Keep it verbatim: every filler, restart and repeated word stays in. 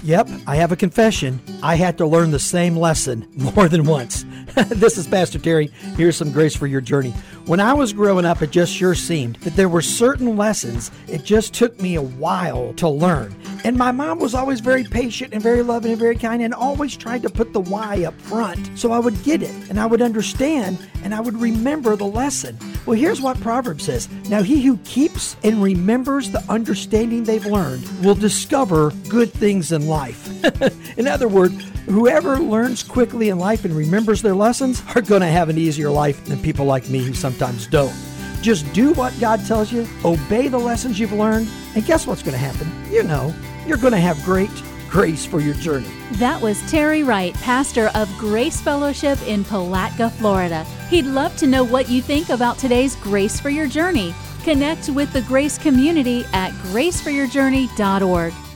Yep, I have a confession. I had to learn the same lesson more than once. This is Pastor Terry. Here's some grace for your journey. When I was growing up, it just sure seemed that there were certain lessons it just took me a while to learn. And my mom was always very patient and very loving and very kind and always tried to put the why up front so I would get it and I would understand and I would remember the lesson. Well, here's what Proverbs says. Now, he who keeps and remembers the understanding they've learned will discover good things in life. In other words, whoever learns quickly in life and remembers their lessons are going to have an easier life than people like me who sometimes don't. Just do what God tells you, obey the lessons you've learned, and guess what's going to happen? You know, you're going to have great grace for your journey. That was Terry Wright, pastor of Grace Fellowship in Palatka, Florida. He'd love to know what you think about today's Grace for Your Journey. Connect with the Grace community at grace for your journey dot org.